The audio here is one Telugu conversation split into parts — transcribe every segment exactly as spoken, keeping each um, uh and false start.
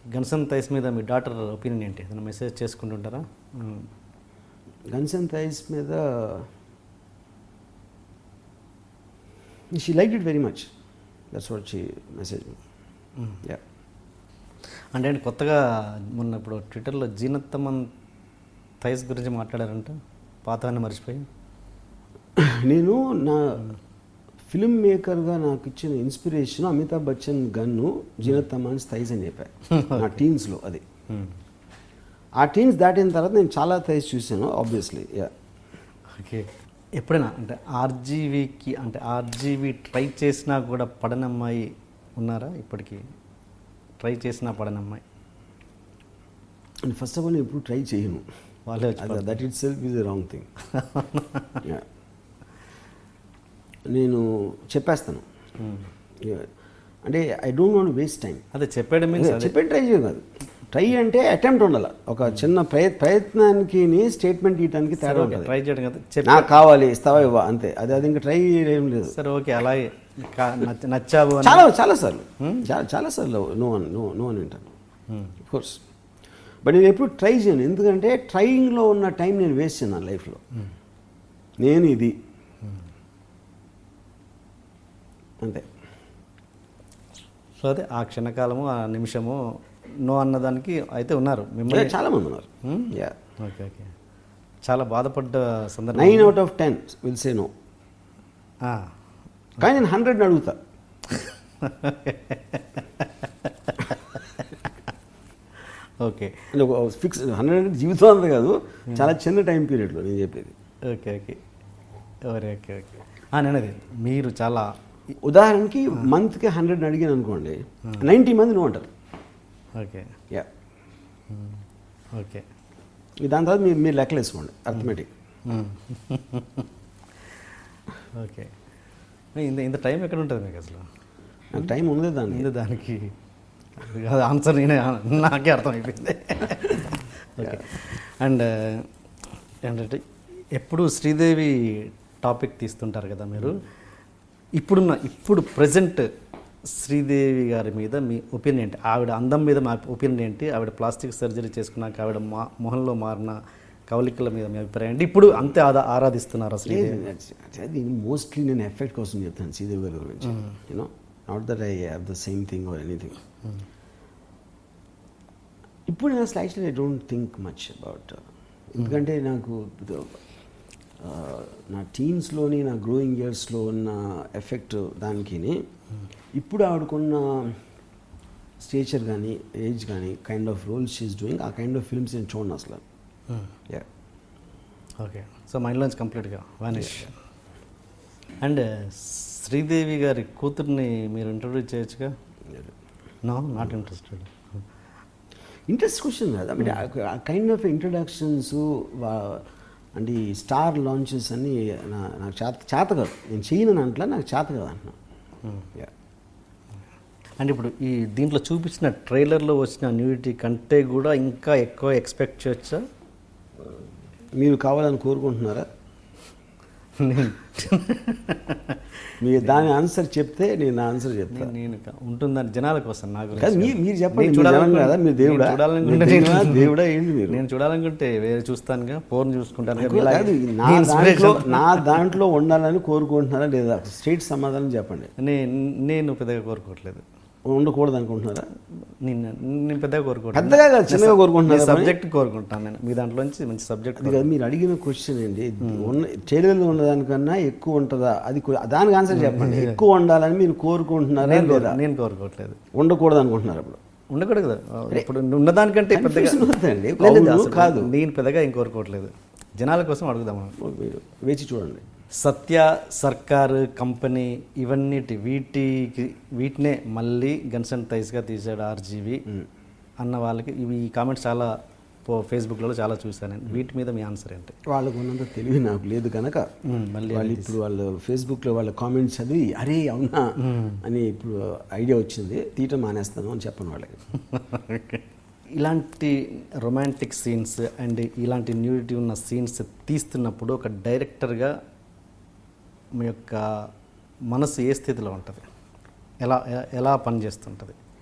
గన్సన్ థైస్ మీద మీ డాటర్ ఒపీనియన్ ఏంటి? ఏదైనా మెసేజ్ చేసుకుంటుంటారా? గన్సన్ థైస్ మీద she like it very much. That's what she message. Yeah అంటే అండి కొత్తగా మొన్న ఇప్పుడు ట్విట్టర్లో జీనత్తమన్ థైస్ గురించి మాట్లాడారంట, పాతాన్ని మర్చిపోయి. నేను నా ఫిల్మ్ మేకర్గా నాకు ఇచ్చిన inspiration Amitabh Bachchan gun జీనత్తమన్ thighs అని చెప్పాను నా టీన్స్లో. అది ఆ టీన్స్ దాటిన తర్వాత నేను చాలా థైస్ చూశాను ఆబ్వియస్లీ. Yeah okay. ఎప్పుడైనా అంటే ఆర్జీవీకి అంటే ఆర్జీవీ ట్రై చేసినా కూడా పడని అమ్మాయి ఉన్నారా ఇప్పటికీ? ట్రై చేసినా పడని అమ్మాయి? అండ్ ఫస్ట్ ఆఫ్ ఆల్ నేను ఎప్పుడు ట్రై చేయను. వాళ్ళే that itself is a wrong thing. నేను చెప్పేస్తాను అంటే I don't want waste time. అదే చెప్పాడు మీన్స్ చెప్పే ట్రై చేయదు కాదు. ట్రై అంటే అటెంప్ట్ ఉండాలి. ఒక చిన్న ప్రయత్ ప్రయత్నానికి స్టేట్మెంట్ ఇవ్వడానికి తేడా ఉంటుంది. ట్రై చేయడం కదా, నాకు కావాలి ఇస్తావా ఇవ్వ అంతే. అది అది ఇంకా ట్రై ఏం లేదు. సరే ఓకే, అలాగే నచ్చావు చాలా చాలా సార్లు చాలా సార్లు నో అని నో నో అని అంటాను కోర్స్. బట్ నేను ఎప్పుడు ట్రై చేయను, ఎందుకంటే ట్రైయింగ్లో ఉన్న టైం నేను వేస్ట్ చేయను నా లైఫ్లో. నేను ఇది అంతే. సో అదే ఆ క్షణకాలము ఆ నిమిషము నో అన్నదానికి అయితే ఉన్నారు మిమ్మల్ని చాలా మంది ఉన్నారు. Okay okay. చాలా బాధపడ్డ సందర్భం. Nine out of ten will say no. కానీ నేను హండ్రెడ్ని అడుగుతా. ఓకే. అంటే ఫిక్స్ హండ్రెడ్ అంటే జీవితం అంతా కాదు, చాలా చిన్న టైం పీరియడ్లో నేను చెప్పేది. Okay okay okay okay okay. నేను అది మీరు చాలా ఉదాహరణకి మంత్కి హండ్రెడ్ అడిగాను అనుకోండి, నైంటీ మంది నో అంటారు. ఓకే. Yeah okay. దాని తర్వాత మీరు మీరు లెక్కలు వేసుకోండి, అర్థమెటిక్. ఓకే. ఇంత ఇంత టైం ఎక్కడ ఉంటుంది మీకు అసలు? నాకు టైం ఉంది దాన్ని ఉంది దానికి ఆన్సర్ నేనే నాకే అర్థమైపోయింది. ఓకే. అండ్ ఏంటంటే ఎప్పుడు శ్రీదేవి టాపిక్ తీస్తుంటారు కదా మీరు. ఇప్పుడున్న ఇప్పుడు ప్రజెంట్ శ్రీదేవి గారి మీద మీ ఒపీనియన్ ఏంటి? ఆవిడ అందం మీద మా ఒపీనియన్ ఏంటి? ఆవిడ ప్లాస్టిక్ సర్జరీ చేసుకున్నాక ఆవిడ మా మొహంలో మారిన కవలికల మీద మీ అభిప్రాయం ఏంటి? ఇప్పుడు అంతే ఆదా ఆరాధిస్తున్నారు శ్రీదేవి? అది మోస్ట్లీ నేను ఎఫెక్ట్ కోసం చెప్తాను శ్రీదేవి గారి గురించి. You know not that I have the same thing or anything. ఇప్పుడు నేను అసలు actually I don't think much about, ఎందుకంటే నాకు నా టీన్స్లోని నా గ్రోయింగ్ ఇయర్స్లో ఉన్న ఎఫెక్ట్ దానికి ఇప్పుడు ఆవిడకున్న స్టేచర్ కానీ ఏజ్ కానీ kind of roles she's doing, ఆ కైండ్ ఆఫ్ ఫిల్మ్స్ నేను చూడండి అసలు. Yeah okay. సో మైండ్లోంచి కంప్లీట్గా వానిష్. అండ్ శ్రీదేవి గారి కూతుర్ని మీరు ఇంటర్వ్యూ చేయొచ్చుగా? No, not interested. Interest question కాదు, అంటే ఆ కైండ్ ఆఫ్ ఇంట్రడక్షన్స్ అంటే ఈ స్టార్ లాంచెస్ అన్నీ నా నాకు చేత చేత కాదు. నేను చేయను అంటలా, నాకు చేత కాదు అంటున్నా. అంటే ఇప్పుడు ఈ దీంట్లో చూపించిన ట్రైలర్లో వచ్చిన న్యూడిటీ కంటే కూడా ఇంకా ఎక్కువ ఎక్స్పెక్ట్ చేయొచ్చా? మీరు కావాలని కోరుకుంటున్నారా? మీరు దాని ఆన్సర్ చెప్తే నేను ఆన్సర్ చెప్తాను. నేను ఉంటుందని జనాల కోసం నాకు మీరు చెప్పండి. కదా మీరు దేవుడా దేవుడా ఏంటి మీరు? నేను చూడాలనుకుంటే వేరే చూస్తానుగా, ఫోన్ చూసుకుంటాను. నా దాంట్లో ఉండాలని కోరుకుంటున్నారా లేదా? స్ట్రైట్ సమాధానం చెప్పండి. నేను పెద్దగా కోరుకోవట్లేదు. ఉండకూడదు అనుకుంటున్నారా? నేను నేను పెద్దగా కోరుకుంటాను. పెద్దగా కాదు, చిన్నగా కోరుకుంటున్నాను. సబ్జెక్ట్ కోరుకుంటాను నేను. మీ దాంట్లోంచి మంచి సబ్జెక్ట్. అది కదా మీరు అడిగిన క్వశ్చన్ అండి. ఉన్న ట్రైలర్లో ఉన్నదానికన్నా ఎక్కువ ఉంటుందా? అది దానికి ఆన్సర్ చెప్పండి. ఎక్కువ ఉండాలని మీరు కోరుకుంటున్నారా లేదా? నేను కోరుకోవట్లేదు. ఉండకూడదు అనుకుంటున్నారు. అప్పుడు ఉండకూడదు కదా. ఇప్పుడు ఉన్నదానికంటే పెద్దగా కాదు. నేను పెద్దగా ఏం కోరుకోవట్లేదు. జనాల కోసం అడుగుదాం. మీరు వేచి చూడండి. సత్య సర్కార్ కంపెనీ ఇవన్నిటి వీటికి వీటినే మళ్ళీ గన్సన్ థైస్గా తీసాడు ఆర్జీవి అన్న వాళ్ళకి ఇవి కామెంట్స్ చాలా ఫేస్బుక్లో చాలా చూశాను నేను. వీటి మీద మీ ఆన్సర్ ఏంటి? వాళ్ళకు ఉన్నంత తెలివి నాకు లేదు కనుక మళ్ళీ వాళ్ళు ఇప్పుడు వాళ్ళు ఫేస్బుక్లో వాళ్ళ కామెంట్స్ చదివి అరే అవునా అని ఇప్పుడు ఐడియా వచ్చింది, తీయటం మానేస్తాను అని చెప్పను వాళ్ళకి. ఇలాంటి రొమాంటిక్ సీన్స్ అండ్ ఇలాంటి న్యూడిటీ ఉన్న సీన్స్ తీస్తున్నప్పుడు ఒక డైరెక్టర్గా మీ యొక్క మనసు ఏ స్థితిలో ఉంటుంది? ఎలా ఎలా పనిచేస్తుంటుంది?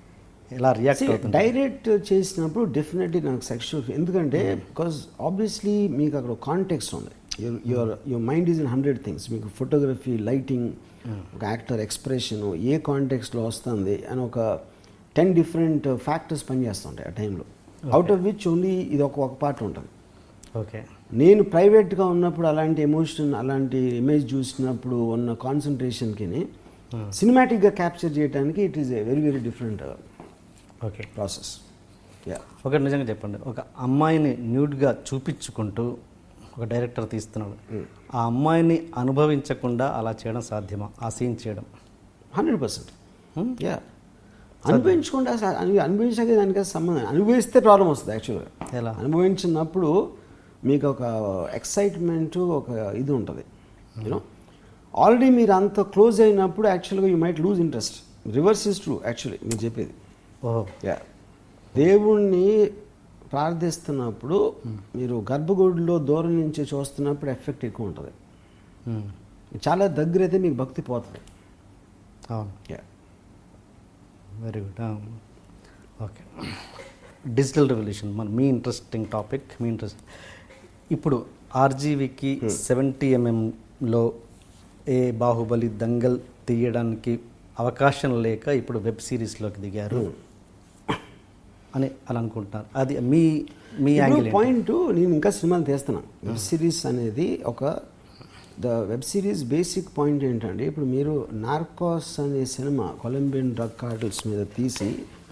ఎలా రియాక్ట్ అవుతుంది? డైరెక్ట్ చేసినప్పుడు డెఫినెట్లీ నాకు సెక్షువల్, ఎందుకంటే బికాజ్ ఆబ్వియస్లీ మీకు అక్కడ కాంటెక్స్ట్ ఉంది. Your your mind is in hundred things. మీకు ఫోటోగ్రఫీ, లైటింగ్, ఒక యాక్టర్ ఎక్స్ప్రెషన్ ఏ కాంటెక్స్ట్లో వస్తుంది అని ఒక టెన్ డిఫరెంట్ ఫ్యాక్టర్స్ పనిచేస్తుంటాయి ఆ టైంలో. అవుట్ ఆఫ్ విచ్ ఓన్లీ ఇది ఒక ఒక పార్ట్ ఉంటుంది. ఓకే. నేను ప్రైవేట్గా ఉన్నప్పుడు అలాంటి ఎమోషన్, అలాంటి ఇమేజ్ చూసినప్పుడు ఉన్న కాన్సన్ట్రేషన్కి సినిమాటిక్గా క్యాప్చర్ చేయడానికి it is a very very different okay process. Yeah. ఒకటి నిజంగా చెప్పండి, ఒక అమ్మాయిని న్యూడ్గా చూపించుకుంటూ ఒక డైరెక్టర్ తీస్తున్నాడు, ఆ అమ్మాయిని అనుభవించకుండా అలా చేయడం సాధ్యమా? ఆ సీన్ చేయడం హండ్రెడ్ పర్సెంట్ యా అనుభవించకుండా అనుభవించాక దానికి సంబంధం. అనుభవిస్తే ప్రాబ్లం వస్తుంది యాక్చువల్గా. ఎలా? అనుభవించినప్పుడు మీకు ఒక ఎక్సైట్మెంట్, ఒక ఇది ఉంటుంది. యూనో ఆల్రెడీ మీరు అంత క్లోజ్ అయినప్పుడు యాక్చువల్గా you might lose interest. Reverse is true actually మీరు చెప్పేది. ఓహో. యా. దేవుణ్ణి ప్రార్థిస్తున్నప్పుడు మీరు గర్భగుడిలో దూరం నుంచి చూస్తున్నప్పుడు ఎఫెక్ట్ ఎక్కువ ఉంటుంది. చాలా దగ్గర అయితే మీకు భక్తి పోతుంది. అవును. Yeah. Very good. Okay. Digital revolution మన మీ ఇంట్రెస్టింగ్ టాపిక్. మీ ఇంట్రెస్ట్ ఇప్పుడు ఆర్జీవీకి సెవెంటీ ఎంఎంలో ఏ బాహుబలి, దంగల్ తీయడానికి అవకాశం లేక ఇప్పుడు వెబ్ సిరీస్లోకి దిగారు అని అని అనుకుంటున్నారు. అది మీ మీ యాంగిల్ పాయింట్. నేను ఇంకా సినిమాలు తీస్తున్నాను. వెబ్ సిరీస్ అనేది ఒక the web series basic point ఏంటంటే, ఇప్పుడు మీరు నార్కోస్ అనే సినిమా కొలంబియన్ డ్రగ్ కార్టల్స్ మీద తీసి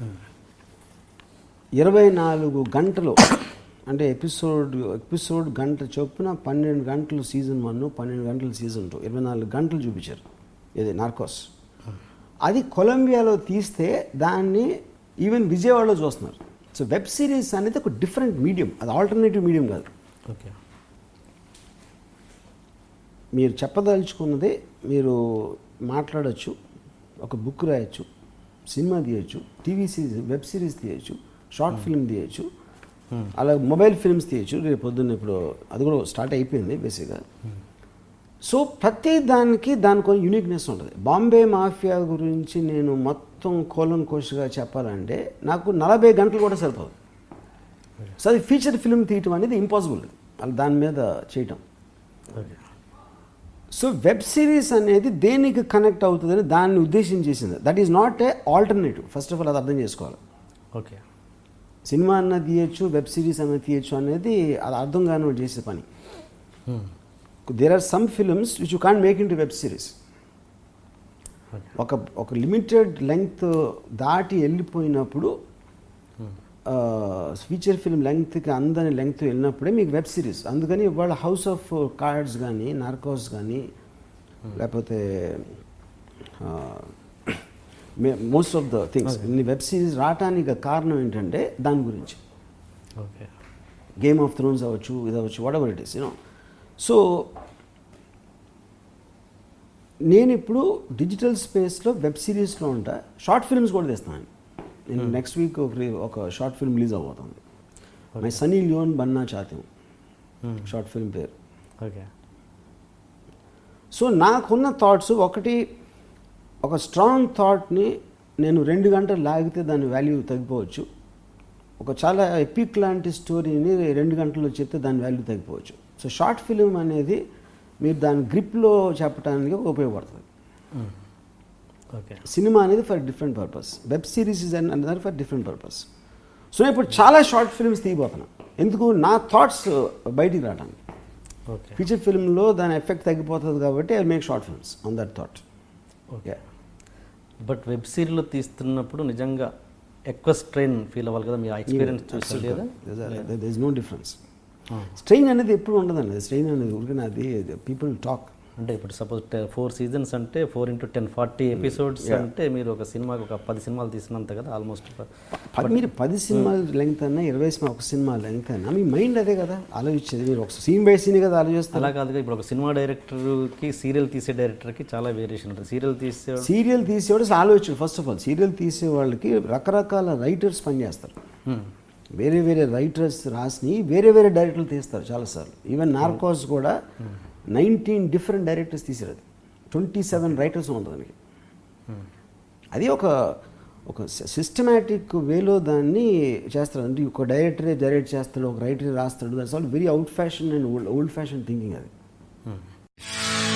ఇరవై నాలుగు గంటలు అంటే ఎపిసోడ్ ఎపిసోడ్ గంట చొప్పున పన్నెండు గంటలు సీజన్ వన్, పన్నెండు గంటలు సీజన్ టూ, ఇరవై నాలుగు గంటలు చూపించారు. ఇది నార్కోస్. అది కొలంబియాలో తీస్తే దాన్ని ఈవెన్ విజయవాడలో చూస్తున్నారు. సో వెబ్ సిరీస్ అనేది ఒక డిఫరెంట్ మీడియం, అది ఆల్టర్నేటివ్ మీడియం కాదు. ఓకే. మీరు చెప్పదలుచుకున్నది మీరు మాట్లాడచ్చు, ఒక బుక్ రాయొచ్చు, సినిమా తీయచ్చు, టీవీ సిరీస్, వెబ్ సిరీస్ తీయచ్చు, షార్ట్ ఫిల్మ్ తీయచ్చు, అలా మొబైల్ ఫిల్మ్స్ తీయచ్చు. రేపు పొద్దున్న ఇప్పుడు అది కూడా స్టార్ట్ అయిపోయింది బేసిక్గా. సో ప్రతి దానికి దానికి కొన్ని యూనిక్నెస్ ఉంటుంది. బాంబే మాఫియా గురించి నేను మొత్తం కోలం కోష్గా చెప్పాలంటే నాకు నలభై గంటలు కూడా సరిపోదు. సో అది ఫీచర్ ఫిల్మ్ తీయటం అనేది ఇంపాసిబుల్, అలా దాని మీద చేయటం. సో వెబ్ సిరీస్ అనేది దేనికి కనెక్ట్ అవుతుందని దాన్ని ఉద్దేశం చేసింది. That is not a alternative. First of all అది అర్థం చేసుకోవాలి. ఓకే. సినిమా అన్న తీయచ్చు, వెబ్ సిరీస్ అన్న తీయచ్చు అనేది అది అర్థం కాని వాడు చేసే పని. There are some films which you can't make into web series. ఒక ఒక లిమిటెడ్ లెంగ్త్ దాటి వెళ్ళిపోయినప్పుడు, ఫీచర్ ఫిల్మ్ లెంగ్త్కి అందని లెంగ్త్ వెళ్ళినప్పుడే మీకు వెబ్ సిరీస్. అందుకని ఇవాళ హౌస్ ఆఫ్ కార్డ్స్ కానీ, నార్కోస్ కానీ, లేకపోతే మోస్ట్ ఆఫ్ ద థింగ్స్ ఇన్ని వెబ్ సిరీస్ రావటానికి కారణం ఏంటంటే దాని గురించి. ఓకే. గేమ్ ఆఫ్ థ్రోన్స్ అవ్వచ్చు, ఇది అవ్వచ్చు, whatever it is you know. So నేను ఇప్పుడు డిజిటల్ స్పేస్లో వెబ్ సిరీస్లో ఉంటా, షార్ట్ ఫిల్మ్స్ కూడా తెస్తాను. నేను నెక్స్ట్ వీక్ ఒక ఒక షార్ట్ ఫిల్మ్ రిలీజ్ అవబోతుంది. మై సనీ లియోన్ బన్నా చాతి షార్ట్ ఫిల్మ్ పేరు. ఓకే. సో నాకున్న థాట్స్, ఒకటి ఒక స్ట్రాంగ్ థాట్ని నేను రెండు గంటలు లాగితే దాని వాల్యూ తగ్గిపోవచ్చు. ఒక చాలా ఎపిక్ లాంటి స్టోరీని రెండు గంటల్లో చెప్తే దాని వాల్యూ తగ్గిపోవచ్చు. సో షార్ట్ ఫిల్మ్ అనేది మీరు దాని గ్రిప్లో చెప్పడానికి ఉపయోగపడుతుంది. ఓకే. సినిమా అనేది for different purpose, web series is another for different purpose. So ఇప్పుడు చాలా షార్ట్ ఫిల్మ్స్ తీయబోతున్నాను. ఎందుకు? నా థాట్స్ బయటికి రావడానికి. ఓకే. ఫీచర్ ఫిల్మ్లో దాని ఎఫెక్ట్ తగ్గిపోతుంది కాబట్టి I make short films on that thought. Okay. But web సిరీస్లో తీస్తున్నప్పుడు నిజంగా ఎక్కువ స్ట్రెయిన్ ఫీల్ అవ్వాలి కదా, మీరు ఎక్స్పీరియన్స్ చూసారు లేదా? There is no difference. Strain అనేది ఎప్పుడు ఉండదండి. స్ట్రెయిన్ అనేది ఊరికే అది పీపుల్ టాక్. అంటే ఇప్పుడు సపోజ్ ఫోర్ సీజన్స్ అంటే four into ten forty episodes అంటే మీరు ఒక సినిమాకి ఒక పది సినిమాలు తీసినంత కదా ఆల్మోస్ట్. మీరు పది సినిమాలు లెంగ్త్ అన్నా, ఇరవై సినిమా ఒక సినిమా లెంగ్త్ అయినా మీ మైండ్ అదే కదా ఆలోచించేది. మీరు ఒక సీన్ బై సీన్ కదా ఆలోచిస్తారు. అలా కాదుగా, ఇప్పుడు ఒక సినిమా డైరెక్టర్కి సీరియల్ తీసే డైరెక్టర్కి చాలా వేరియేషన్ ఉంటుంది. సీరియల్ తీసే సీరియల్ తీసేవాడు ఆలోచించు. ఫస్ట్ ఆఫ్ ఆల్ సీరియల్ తీసే వాళ్ళకి రకరకాల రైటర్స్ పనిచేస్తారు. వేరే వేరే రైటర్స్ రాసి వేరే వేరే డైరెక్టర్లు తీస్తారు చాలాసార్లు. ఈవెన్ నార్కోస్ కూడా నైన్టీన్ డిఫరెంట్ డైరెక్టర్స్ తీసారు. అది ట్వంటీ సెవెన్ రైటర్స్ ఉంది దానికి. అది ఒక ఒక సిస్టమేటిక్ వేలో దాన్ని చేస్తారు. అంటే ఒక డైరెక్టరే డైరెక్ట్ చేస్తాడు, ఒక రైటరే రాస్తాడు. That's all very out fashion and old old fashion thinking అది.